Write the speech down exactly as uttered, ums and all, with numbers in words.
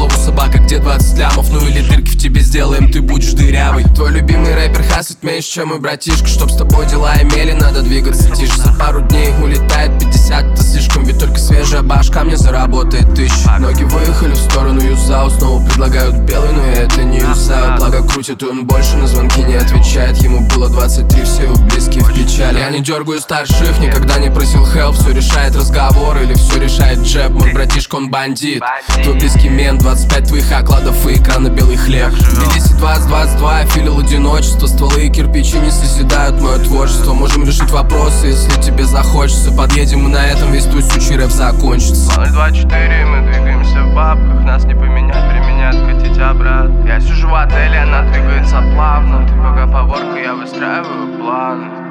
у собака, где двадцать лямов. Ну или дырки в тебе сделаем, ты будешь дырявый. Твой любимый рэпер хасит меньше, чем мой братишка. Чтоб с тобой дела имели, надо двигаться тише. За пару дней улетает пятьдесят, это слишком. Ведь только свежая башка мне заработает тысячу. Ноги выехали в сторону юзау, снова предлагают белый, но я это не юзаю. Благо крутит он больше, на звонки не отвечает. Ему было двадцать три, все его близкие в печали. Я не дергаю старших, никогда не просил help. Все решает разговор или все решает джеб. Мой братишка, он бандит, твой близкий мент. Двадцать пять твоих окладов и экран на белый хлеб. Бились двадцать двадцать два, я филил одиночество. Стволы и кирпичи не созидают мое творчество. Можем решить вопросы, если тебе захочется. Подъедем, и на этом весь твой сучий рэп закончится. ноль два четыре, мы двигаемся в бабках. Нас не поменять, применять, катить обратно. Я сижу в отеле, она двигается плавно. Ты пока поворка, я выстраиваю планы.